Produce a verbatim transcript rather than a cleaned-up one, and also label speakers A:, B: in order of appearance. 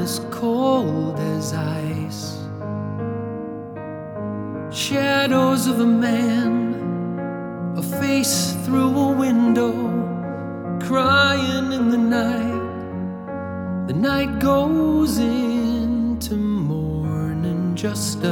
A: as cold as ice. Shadows of a man, a face through a window, crying in the night. The night goes into morning, just a